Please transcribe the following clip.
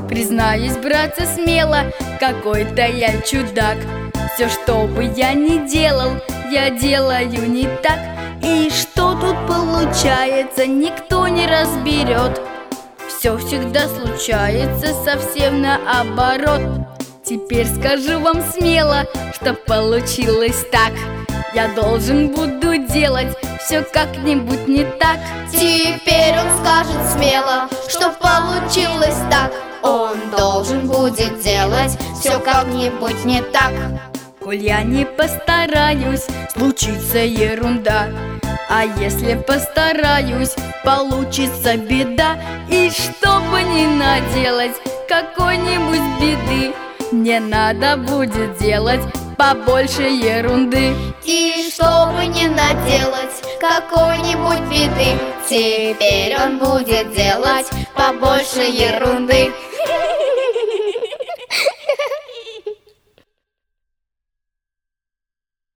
Признаюсь, братцы, смело, какой-то я чудак. Все, что бы я ни делал, я делаю не так. И что тут получается, никто не разберет. Все всегда случается совсем наоборот. Теперь скажу вам смело, что получилось так. Я должен буду делать все как-нибудь не так. Теперь он скажет смело, что получилось так. Он должен будет делать все как-нибудь не так. Коль я не постараюсь, случится ерунда. А если постараюсь, получится беда. И чтобы не наделать какой-нибудь беды, мне надо будет делать побольше ерунды. И чтобы не наделать какой-нибудь беды, теперь он будет делать побольше ерунды.